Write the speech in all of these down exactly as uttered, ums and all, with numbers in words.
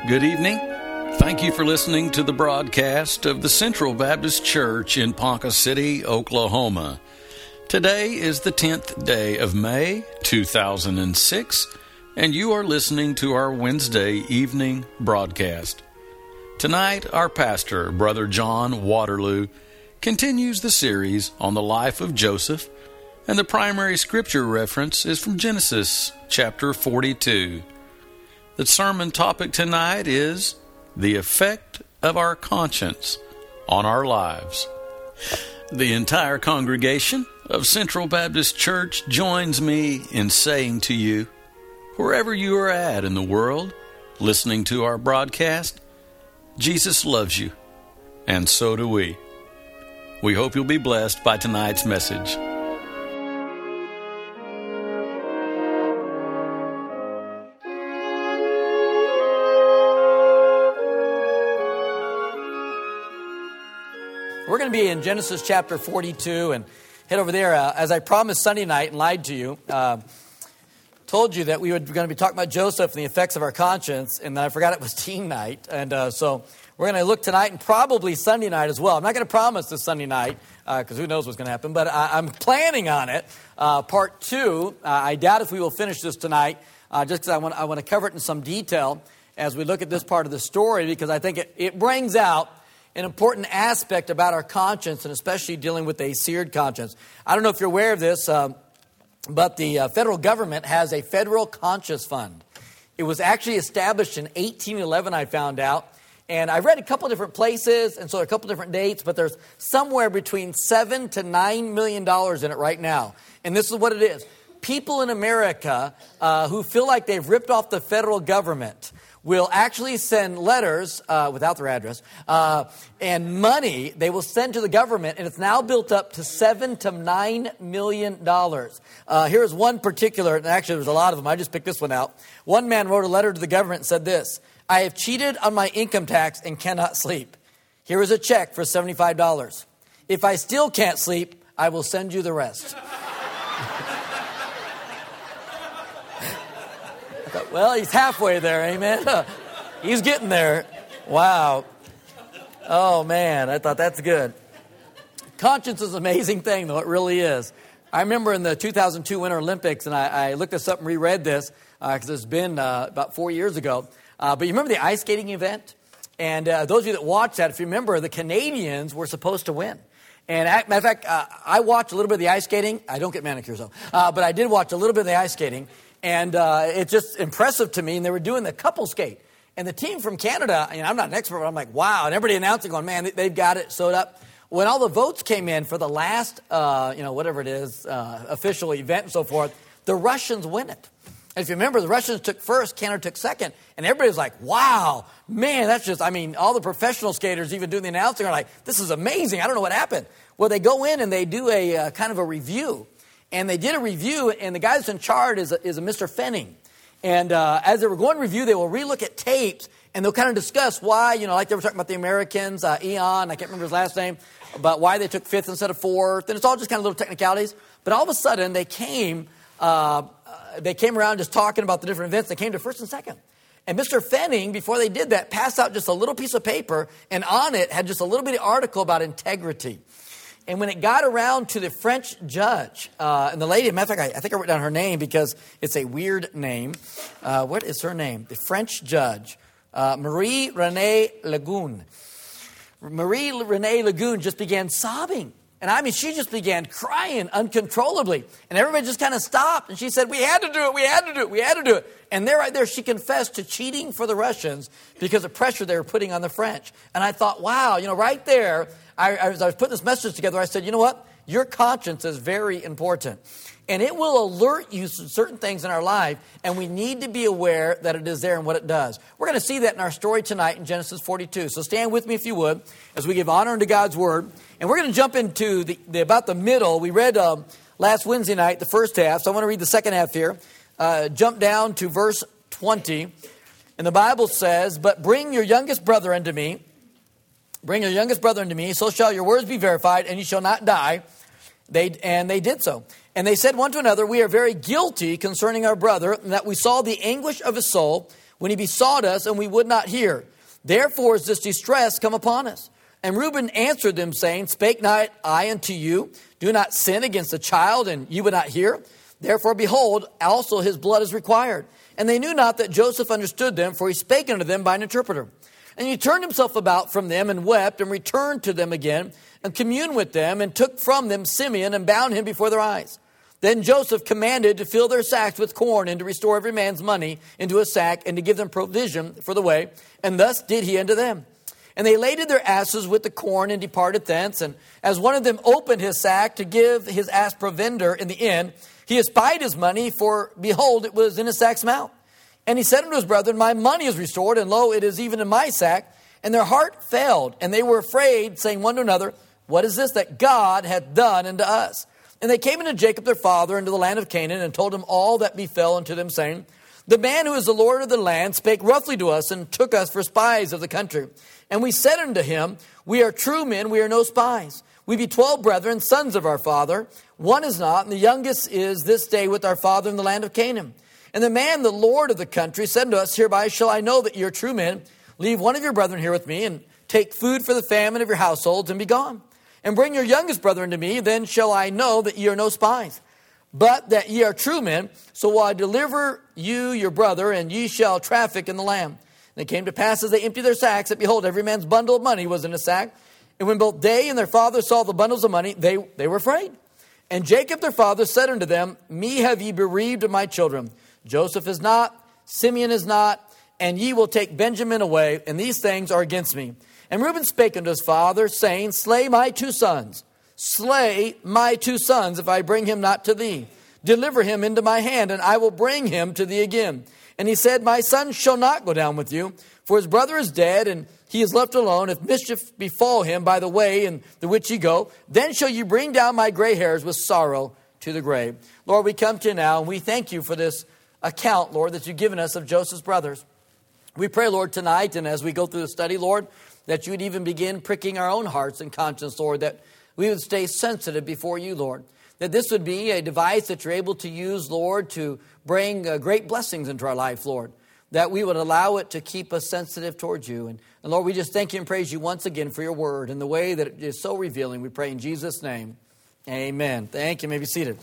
Good evening. Thank you for listening to the broadcast of the Central Baptist Church in Ponca City, Oklahoma. Today is the tenth day of May, two thousand six, and you are listening to our Wednesday evening broadcast. Tonight, our pastor, Brother John Waterloo, continues the series on the life of Joseph, and the primary scripture reference is from Genesis chapter forty-two. The sermon topic tonight is the effect of our conscience on our lives. The entire congregation of Central Baptist Church joins me in saying to you, wherever you are at in the world, listening to our broadcast, Jesus loves you, and so do we. We hope you'll be blessed by tonight's message. We're going to be in Genesis chapter forty-two and head over there. Uh, as I promised Sunday night and lied to you, uh, told you that we were going to be talking about Joseph and the effects of our conscience, and then I forgot it was teen night. And uh, so we're going to look tonight and probably Sunday night as well. I'm not going to promise this Sunday night because uh, who knows what's going to happen, but I, I'm planning on it. Uh, part two, uh, I doubt if we will finish this tonight uh, just because I want, I want to cover it in some detail as we look at this part of the story, because I think it, it brings out an important aspect about our conscience, and especially dealing with a seared conscience. I don't know if you're aware of this, um, but the uh, federal government has a federal conscience fund. It was actually established in eighteen eleven, I found out. And I read a couple different places, and so a couple different dates, but there's somewhere between seven to nine million dollars in it right now. And this is what it is. People in America uh, who feel like they've ripped off the federal government will actually send letters uh, without their address uh, and money they will send to the government, and it's now built up to seven to nine million dollars. Uh, here's one particular, and actually there's a lot of them. I just picked this one out. One man wrote a letter to the government and said this: "I have cheated on my income tax and cannot sleep. Here is a check for seventy-five dollars. If I still can't sleep, I will send you the rest." Well, he's halfway there, amen? He's getting there. Wow. Oh, man, I thought that's good. Conscience is an amazing thing, though. It really is. I remember in the two thousand two Winter Olympics, and I, I looked this up and reread this, because uh, it's been uh, about four years ago. Uh, but you remember the ice skating event? And uh, those of you that watched that, if you remember, the Canadians were supposed to win. And matter of fact, uh, I watched a little bit of the ice skating. I don't get manicures, though. Uh, but I did watch a little bit of the ice skating. And uh, it's just impressive to me. And they were doing the couple skate. And the team from Canada, you know, I'm not an expert, but I'm like, wow. And everybody announcing, going, man, they've got it sewed up. When all the votes came in for the last, uh, you know, whatever it is, uh, official event and so forth, the Russians win it. And if you remember, the Russians took first, Canada took second. And everybody was like, wow, man, that's just, I mean, all the professional skaters even doing the announcing are like, this is amazing. I don't know what happened. Well, they go in and they do a uh, kind of a review. And they did a review, and the guy that's in charge is a, is a Mister Fenning. And uh, as they were going to review, they will relook at tapes, and they'll kind of discuss why, you know, like they were talking about the Americans, uh, Eon, I can't remember his last name, about why they took fifth instead of fourth. And it's all just kind of little technicalities. But all of a sudden, they came, uh, they came around just talking about the different events. They came to first and second. And Mister Fenning, before they did that, passed out just a little piece of paper, and on it had just a little bitty article about integrity. And when it got around to the French judge, uh, and the lady, matter of fact, I, I think I wrote down her name because it's a weird name. Uh, what is her name? The French judge, uh, Marie-Renée Lagoon. Marie-Renée Lagoon just began sobbing. And I mean, she just began crying uncontrollably. And everybody just kind of stopped. And she said, we had to do it, we had to do it, we had to do it. And there, right there, she confessed to cheating for the Russians because of pressure they were putting on the French. And I thought, wow, you know, right there, I, I, was, I was putting this message together. I said, you know what? Your conscience is very important. And it will alert you to certain things in our life, and we need to be aware that it is there and what it does. We're going to see that in our story tonight in Genesis forty-two. So stand with me if you would, as we give honor unto God's Word. And we're going to jump into the, the about the middle. We read um, last Wednesday night the first half, so I want to read the second half here. Uh, jump down to verse twenty. And the Bible says, but bring your youngest brother unto me. Bring your youngest brother unto me, so shall your words be verified, and you shall not die. They And they did so. And they said one to another, we are very guilty concerning our brother, and that we saw the anguish of his soul, when he besought us, and we would not hear. Therefore is this distress come upon us. And Reuben answered them, saying, Spake not I unto you? Do not sin against the child, and you would not hear. Therefore, behold, also his blood is required. And they knew not that Joseph understood them, for he spake unto them by an interpreter. And he turned himself about from them, and wept, and returned to them again, and communed with them, and took from them Simeon, and bound him before their eyes. Then Joseph commanded to fill their sacks with corn, and to restore every man's money into a sack, and to give them provision for the way. And thus did he unto them. And they laded their asses with the corn, and departed thence. And as one of them opened his sack to give his ass provender in the inn, he espied his money, for behold, it was in his sack's mouth. And he said unto his brethren, My money is restored, and lo, it is even in my sack. And their heart failed, and they were afraid, saying one to another, What is this that God hath done unto us? And they came unto Jacob their father into the land of Canaan, and told him all that befell unto them, saying, The man who is the Lord of the land spake roughly to us, and took us for spies of the country. And we said unto him, We are true men, we are no spies. We be twelve brethren, sons of our father. One is not, and the youngest is this day with our father in the land of Canaan. And the man, the Lord of the country, said unto us, Hereby shall I know that ye are true men. Leave one of your brethren here with me, and take food for the famine of your households, and be gone. And bring your youngest brother unto me, then shall I know that ye are no spies, but that ye are true men. So will I deliver you your brother, and ye shall traffic in the land. And it came to pass as they emptied their sacks, that behold, every man's bundle of money was in a sack. And when both they and their father saw the bundles of money, they, they were afraid. And Jacob their father said unto them, Me have ye bereaved of my children. Joseph is not, Simeon is not, and ye will take Benjamin away, and these things are against me. And Reuben spake unto his father, saying, Slay my two sons. Slay my two sons, if I bring him not to thee. Deliver him into my hand, and I will bring him to thee again. And he said, My son shall not go down with you, for his brother is dead, and he is left alone. If mischief befall him by the way in the which ye go, then shall you bring down my gray hairs with sorrow to the grave. Lord, we come to you now, and we thank you for this account, Lord, that you've given us of Joseph's brothers. We pray, Lord, tonight, and as we go through the study, Lord, that you would even begin pricking our own hearts and conscience, Lord, that we would stay sensitive before you, Lord. That this would be a device that you're able to use, Lord, to bring uh, great blessings into our life, Lord. That we would allow it to keep us sensitive towards you. And, and Lord, we just thank you and praise you once again for your word and the way that it is so revealing. We pray in Jesus' name. Amen. Thank you. You may be seated.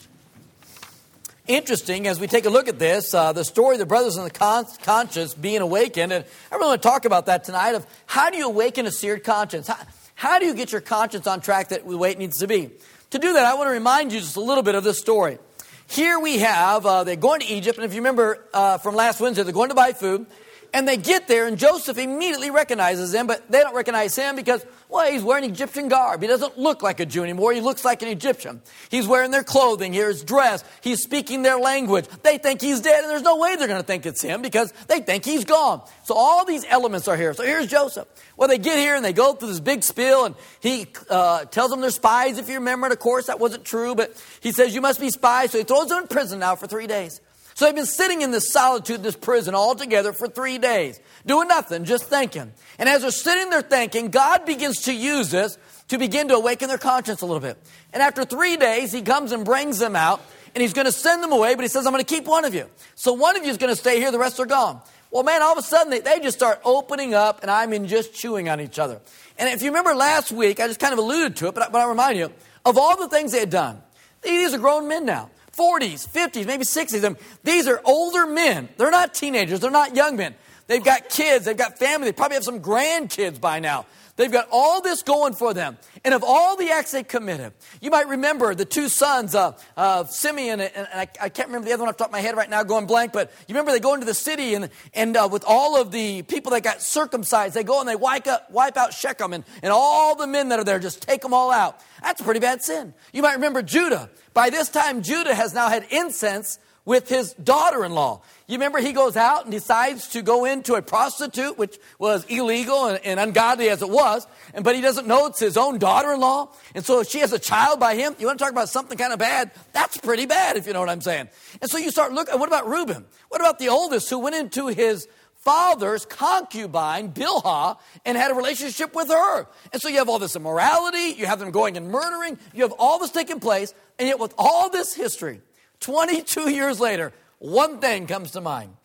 Interesting, as we take a look at this, uh, the story of the brothers and the con- conscience being awakened. And I really want to talk about that tonight of how do you awaken a seared conscience? How, how do you get your conscience on track that the way it needs to be? To do that, I want to remind you just a little bit of this story. Here we have, uh, they're going to Egypt, and if you remember uh, from last Wednesday, they're going to buy food, and they get there, and Joseph immediately recognizes them, but they don't recognize him because, well, he's wearing Egyptian garb. He doesn't look like a Jew anymore. He looks like an Egyptian. He's wearing their clothing, his dress. He's speaking their language. They think he's dead, and there's no way they're going to think it's him because they think he's gone. So all these elements are here. So here's Joseph. Well, they get here, and they go through this big spiel, and he uh, tells them they're spies, if you remember. And of course, that wasn't true, but he says, you must be spies. So he throws them in prison now for three days. So they've been sitting in this solitude, this prison all together for three days, doing nothing, just thinking. And as they're sitting there thinking, God begins to use this to begin to awaken their conscience a little bit. And after three days, he comes and brings them out, and he's going to send them away, but he says, I'm going to keep one of you. So one of you is going to stay here, the rest are gone. Well, man, all of a sudden, they, they just start opening up, and I mean just chewing on each other. And if you remember last week, I just kind of alluded to it, but, but I'll remind you, of all the things they had done, these are grown men now. forties, fifties, maybe sixties. These are older men. They're not teenagers. They're not young men. They've got kids. They've got family. They probably have some grandkids by now. They've got all this going for them. And of all the acts they committed, you might remember the two sons of uh, uh, Simeon, and, and I, I can't remember the other one off the top of my head right now, going blank, but you remember they go into the city, and, and uh, with all of the people that got circumcised, they go and they wipe, up, wipe out Shechem, and, and all the men that are there, just take them all out. That's a pretty bad sin. You might remember Judah. By this time, Judah has now had incense with his daughter-in-law. You remember he goes out and decides to go into a prostitute, which was illegal and, and ungodly as it was, and but he doesn't know it's his own daughter-in-law. And so if she has a child by him, you want to talk about something kind of bad? That's pretty bad, if you know what I'm saying. And so you start looking, what about Reuben? What about the oldest who went into his father's concubine, Bilhah, and had a relationship with her? And so you have all this immorality, you have them going and murdering, you have all this taking place, and yet with all this history, twenty-two years later, one thing comes to mind.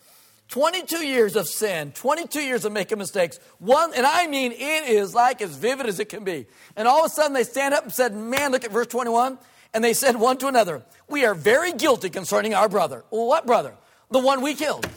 twenty-two years of sin, twenty-two years of making mistakes. One, and I mean, it is like as vivid as it can be. And all of a sudden they stand up and said, man, look at verse twenty-one. And they said one to another, we are very guilty concerning our brother. Well, what brother? The one we killed.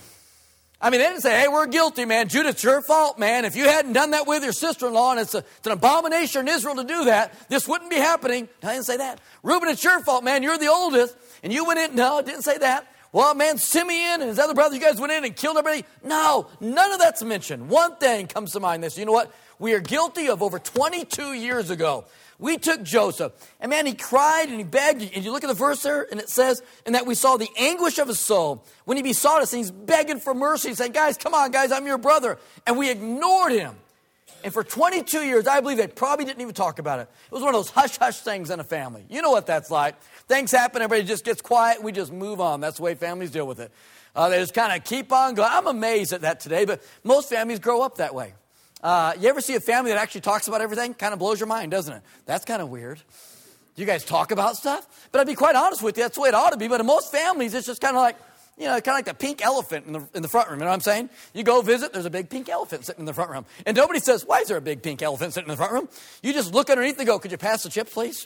I mean, they didn't say, hey, we're guilty, man. Judah, it's your fault, man. If you hadn't done that with your sister-in-law, and it's, a, it's an abomination in Israel to do that, this wouldn't be happening. No, I didn't say that. Reuben, it's your fault, man. You're the oldest. And you went in. No, it didn't say that. Well, man, Simeon and his other brothers, you guys went in and killed everybody. No, none of that's mentioned. One thing comes to mind. This, you know what? We are guilty of over twenty-two years ago. We took Joseph, and man, he cried and he begged. And you look at the verse there, and it says, and that we saw the anguish of his soul when he besought us, and he's begging for mercy. He's saying, guys, come on, guys, I'm your brother. And we ignored him. And for twenty-two years, I believe they probably didn't even talk about it. It was one of those hush-hush things in a family. You know what that's like. Things happen, everybody just gets quiet, we just move on. That's the way families deal with it. Uh, they just kind of keep on going. I'm amazed at that today, but most families grow up that way. Uh, you ever see a family that actually talks about everything? Kind of blows your mind, doesn't it? That's kind of weird. You guys talk about stuff? But I'd be quite honest with you, that's the way it ought to be. But in most families, it's just kind of like, you know, kind of like the pink elephant in the in the front room. You know what I'm saying? You go visit, there's a big pink elephant sitting in the front room. And nobody says, why is there a big pink elephant sitting in the front room? You just look underneath and go, could you pass the chips, please?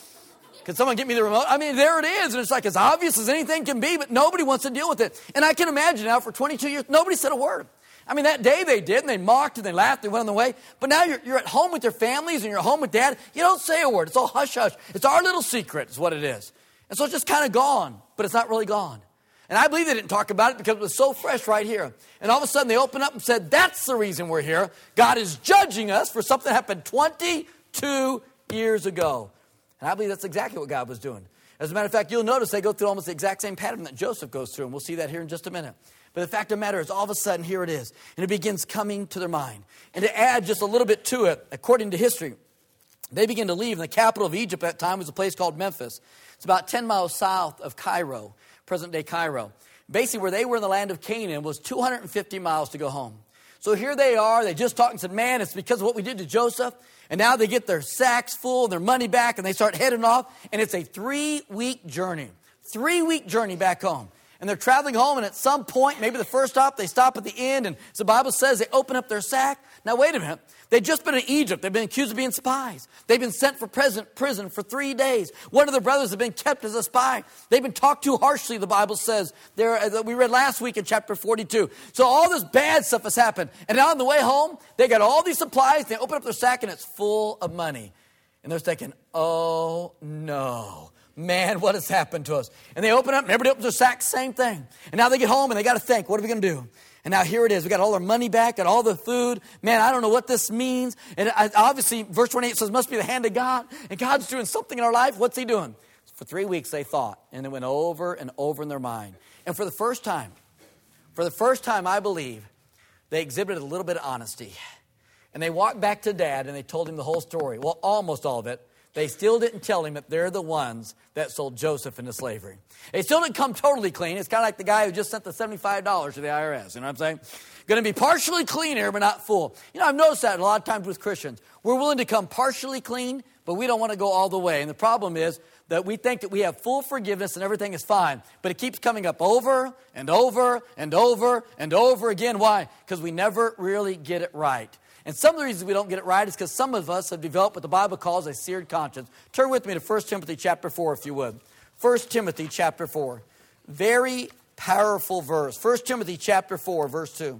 Can someone get me the remote? I mean, there it is. And it's like as obvious as anything can be, but nobody wants to deal with it. And I can imagine now for twenty-two years, nobody said a word. I mean, that day they did, and they mocked, and they laughed, they went on their way. But now you're, you're at home with your families, and you're at home with dad. You don't say a word. It's all hush-hush. It's our little secret is what it is. And so it's just kind of gone, but it's not really gone. And I believe they didn't talk about it because it was so fresh right here. And all of a sudden they opened up and said, that's the reason we're here. God is judging us for something that happened twenty-two years ago. And I believe that's exactly what God was doing. As a matter of fact, you'll notice they go through almost the exact same pattern that Joseph goes through, and we'll see that here in just a minute. But the fact of the matter is, all of a sudden, here it is. And it begins coming to their mind. And to add just a little bit to it, according to history, they begin to leave. And the capital of Egypt at that time was a place called Memphis. It's about ten miles south of Cairo, present-day Cairo. Basically, where they were in the land of Canaan was two hundred fifty miles to go home. So here they are. They just talked and said, man, it's because of what we did to Joseph. And now they get their sacks full, their money back, and they start heading off. And it's a three-week journey. Three-week journey back home. And they're traveling home, and at some point, maybe the first stop, they stop at the inn, and as the Bible says, they open up their sack. Now, wait a minute. They'd just been in Egypt. They've been accused of being spies. They've been sent for prison for three days. One of their brothers had been kept as a spy. They've been talked to harshly, the Bible says. There, we read last week in chapter forty-two. So all this bad stuff has happened. And now on the way home, they got all these supplies. They open up their sack, and it's full of money. And they're thinking, oh, no. Man, what has happened to us? And they open up, and everybody opens their sack, same thing. And now they get home, and they got to think, what are we going to do? And now here it is. We got all our money back, got all the food. Man, I don't know what this means. And obviously, verse twenty-eight says, must be the hand of God. And God's doing something in our life. What's he doing? For three weeks, they thought. And it went over and over in their mind. And for the first time, for the first time, I believe, they exhibited a little bit of honesty. And they walked back to Dad, and they told him the whole story. Well, almost all of it. They still didn't tell him that they're the ones that sold Joseph into slavery. They still didn't come totally clean. It's kind of like the guy who just sent the seventy-five dollars to the I R S. You know what I'm saying? Going to be partially clean here, but not full. You know, I've noticed that a lot of times with Christians. We're willing to come partially clean, but we don't want to go all the way. And the problem is that we think that we have full forgiveness and everything is fine. But it keeps coming up over and over and over and over again. Why? Because we never really get it right. And some of the reasons we don't get it right is because some of us have developed what the Bible calls a seared conscience. Turn with me to First Timothy chapter four, if you would. First Timothy chapter four. Very powerful verse. First Timothy chapter four, verse two.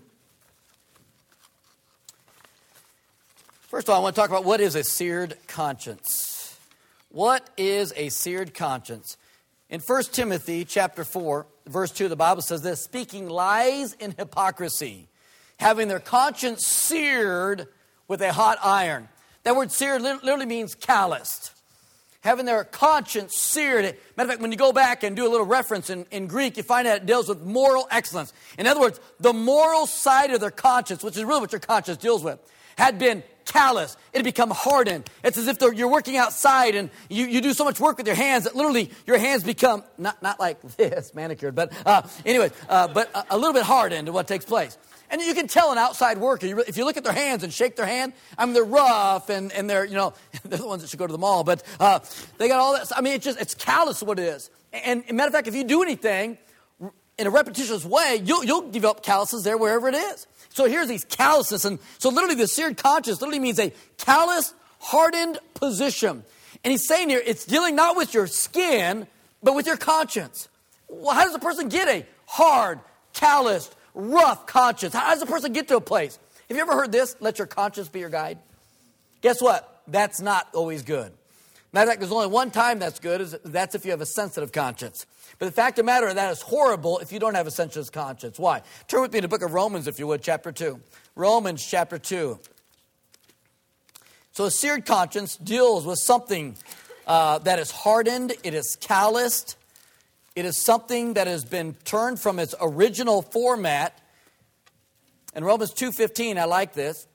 First of all, I want to talk about what is a seared conscience. What is a seared conscience? In First Timothy chapter four, verse two, the Bible says this, speaking lies and hypocrisy, having their conscience seared with a hot iron. That word seared literally means calloused. Having their conscience seared. Matter of fact, when you go back and do a little reference in, in Greek, you find out it deals with moral excellence. In other words, the moral side of their conscience, which is really what your conscience deals with, had been callous. It had become hardened. It's as if you're working outside and you, you do so much work with your hands that literally your hands become, not, not like this, manicured, but uh, anyway, uh, but a, a little bit hardened to what takes place. And you can tell an outside worker, if you look at their hands and shake their hand, I mean, they're rough and, and they're, you know, they're the ones that should go to the mall, but uh, they got all that. I mean, it's just, it's callous what it is. And, and matter of fact, if you do anything in a repetitious way, you'll, you'll develop calluses there wherever it is. So here's these calluses. And so literally the seared conscience literally means a callous, hardened position. And he's saying here, it's dealing not with your skin, but with your conscience. Well, how does a person get a hard, calloused, rough conscience? How does a person get to a place? Have you ever heard this? Let your conscience be your guide. Guess what? That's not always good. Matter of fact, there's only one time that's good. Is that's if you have a sensitive conscience. But the fact of the matter, that is horrible if you don't have a sensitive conscience. Why? Turn with me to the book of Romans, if you would, chapter two. Romans chapter two. So a seared conscience deals with something uh, that is hardened. It is calloused. It is something that has been turned from its original format. In Romans two fifteen, I like this.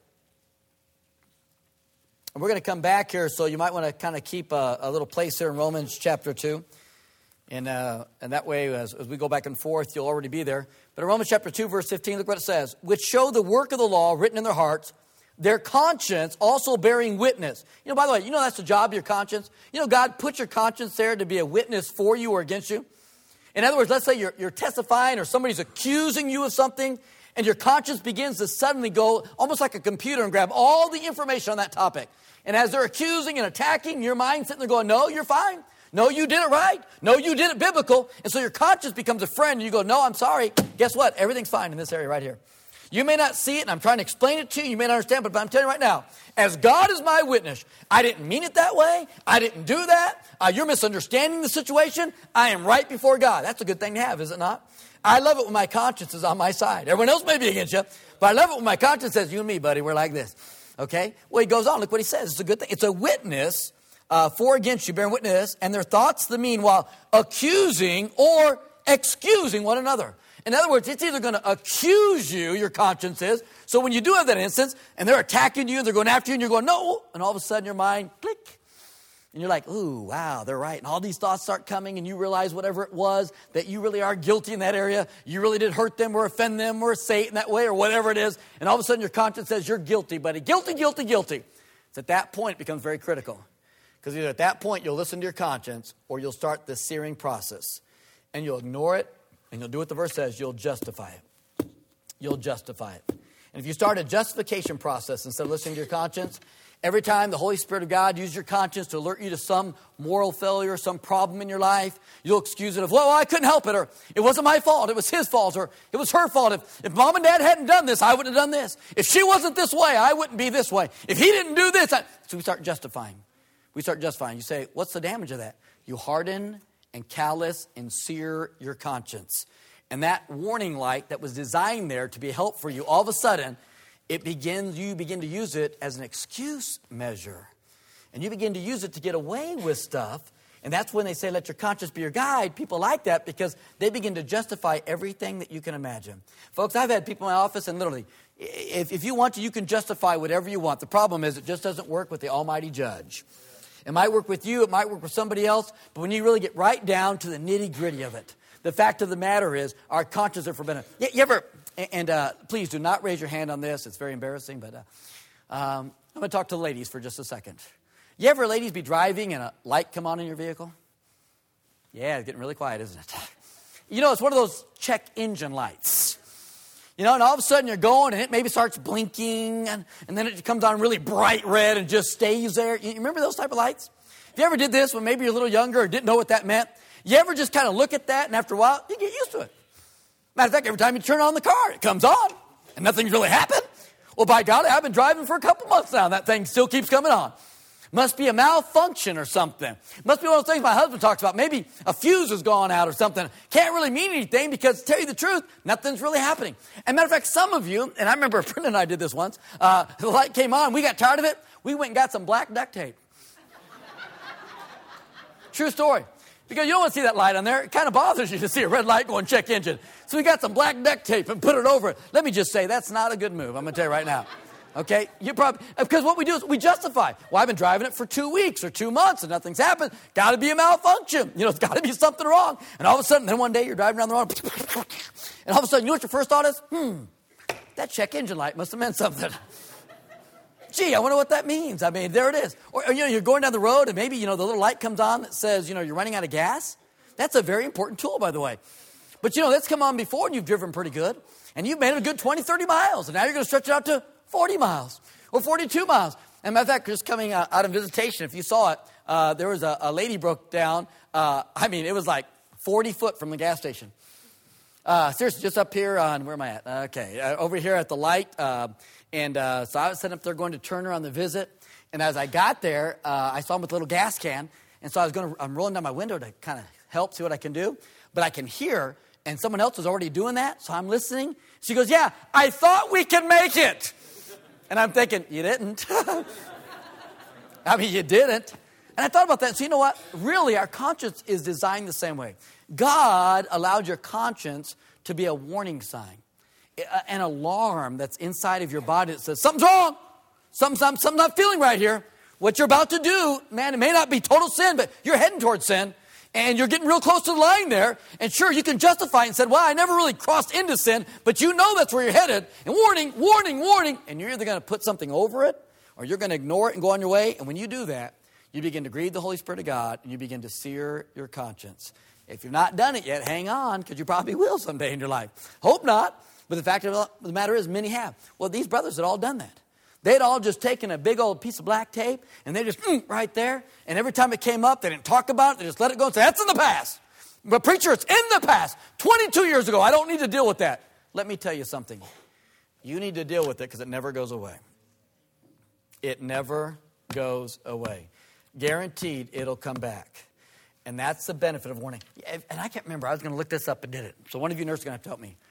And we're going to come back here, so you might want to kind of keep a, a little place here in Romans chapter two. And uh, and that way, as, as we go back and forth, you'll already be there. But in Romans chapter two, verse fifteen, look what it says. Which show the work of the law written in their hearts, their conscience also bearing witness. You know, by the way, you know that's the job of your conscience? You know, God put your conscience there to be a witness for you or against you. In other words, let's say you're, you're testifying or somebody's accusing you of something, and your conscience begins to suddenly go almost like a computer and grab all the information on that topic. And as they're accusing and attacking, your mind sitting there going, no, you're fine. No, you did it right. No, you did it biblical. And so your conscience becomes a friend. And you go, no, I'm sorry. Guess what? Everything's fine in this area right here. You may not see it, and I'm trying to explain it to you. You may not understand, but I'm telling you right now, as God is my witness, I didn't mean it that way. I didn't do that. Uh, you're misunderstanding the situation. I am right before God. That's a good thing to have, is it not? I love it when my conscience is on my side. Everyone else may be against you, but I love it when my conscience says, you and me, buddy, we're like this. Okay? Well, he goes on. Look what he says. It's a good thing. It's a witness uh, for against you, bearing witness, and their thoughts, the meanwhile, accusing or excusing one another. In other words, it's either going to accuse you, your conscience is. So when you do have that instance, and they're attacking you, and they're going after you, and you're going, no, and all of a sudden your mind, click. And you're like, ooh, wow, they're right. And all these thoughts start coming, and you realize whatever it was, that you really are guilty in that area. You really did hurt them or offend them or say it in that way or whatever it is. And all of a sudden your conscience says, you're guilty, buddy. Guilty, guilty, guilty. It's at that point it becomes very critical. Because either at that point you'll listen to your conscience or you'll start the searing process. And you'll ignore it, and you'll do what the verse says. You'll justify it. You'll justify it. And if you start a justification process instead of listening to your conscience, every time the Holy Spirit of God uses your conscience to alert you to some moral failure, some problem in your life, you'll excuse it of, well, I couldn't help it, or it wasn't my fault, it was his fault, or it was her fault. If, if mom and dad hadn't done this, I wouldn't have done this. If she wasn't this way, I wouldn't be this way. If he didn't do this, I... So we start justifying. We start justifying. You say, what's the damage of that? You harden and callous and sear your conscience. And that warning light that was designed there to be a help for you, all of a sudden, it begins, you begin to use it as an excuse measure. And you begin to use it to get away with stuff. And that's when they say, let your conscience be your guide. People like that because they begin to justify everything that you can imagine. Folks, I've had people in my office, and literally, if, if you want to, you can justify whatever you want. The problem is it just doesn't work with the Almighty Judge. It might work with you, it might work with somebody else, but when you really get right down to the nitty-gritty of it, the fact of the matter is our conscience are forbidden. You, you ever... And uh, please do not raise your hand on this. It's very embarrassing. But uh, um, I'm going to talk to the ladies for just a second. You ever, ladies, be driving and a light come on in your vehicle? Yeah, it's getting really quiet, isn't it? You know, it's one of those check engine lights. You know, and all of a sudden you're going and it maybe starts blinking. And, and then it comes on really bright red and just stays there. You remember those type of lights? If you ever did this when maybe you're a little younger or didn't know what that meant, you ever just kind of look at that and after a while, you get used to it. Matter of fact, every time you turn on the car, it comes on, and nothing's really happened. Well, by God, I've been driving for a couple months now, and that thing still keeps coming on. Must be a malfunction or something. Must be one of those things my husband talks about. Maybe a fuse has gone out or something. Can't really mean anything because, to tell you the truth, nothing's really happening. And matter of fact, some of you, and I remember a friend and I did this once, uh, the light came on, we got tired of it, we went and got some black duct tape. True story. Because you don't want to see that light on there. It kind of bothers you to see a red light going check engine. So we got some black duct tape and put it over it. Let me just say, that's not a good move. I'm going to tell you right now. Okay? You probably, because what we do is we justify. Well, I've been driving it for two weeks or two months and nothing's happened. Got to be a malfunction. You know, it's got to be something wrong. And all of a sudden, then one day you're driving down the road and all of a sudden, you know what your first thought is? Hmm, that check engine light must have meant something. Gee, I wonder what that means. I mean, there it is. Or, or, you know, you're going down the road and maybe, you know, the little light comes on that says, you know, you're running out of gas. That's a very important tool, by the way. But you know, that's come on before and you've driven pretty good. And you've made it a good twenty, thirty miles. And now you're going to stretch it out to forty miles or forty-two miles. And matter of fact, just coming out, out of visitation, if you saw it, uh, there was a, a lady broke down. Uh, I mean, it was like forty foot from the gas station. Uh, seriously, just up here on, where am I at? Okay, uh, over here at the light. Uh, and uh, so I was sitting up there going to Turner on the visit. And as I got there, uh, I saw him with a little gas can. And so I was going to, I'm rolling down my window to kind of help, see what I can do. But I can hear, and someone else was already doing that. So I'm listening. She goes, yeah, I thought we could make it. And I'm thinking, you didn't. I mean, you didn't. And I thought about that. So you know what? Really, our conscience is designed the same way. God allowed your conscience to be a warning sign, an alarm that's inside of your body that says, something's wrong. Something's, something's not feeling right here. What you're about to do, man, it may not be total sin, but you're heading towards sin. And you're getting real close to the line there. And sure, you can justify it and say, well, I never really crossed into sin. But you know that's where you're headed. And warning, warning, warning. And you're either going to put something over it or you're going to ignore it and go on your way. And when you do that, you begin to grieve the Holy Spirit of God and you begin to sear your conscience. If you've not done it yet, hang on, because you probably will someday in your life. Hope not. But the fact of the matter is, many have. Well, these brothers had all done that. They'd all just taken a big old piece of black tape, and they just, mm, right there. And every time it came up, they didn't talk about it. They just let it go and say, that's in the past. But preacher, it's in the past. twenty-two years ago, I don't need to deal with that. Let me tell you something. You need to deal with it because it never goes away. It never goes away. Guaranteed it'll come back. And that's the benefit of warning. And I can't remember. I was going to look this up and did it. So one of you nurses is going to have to help me.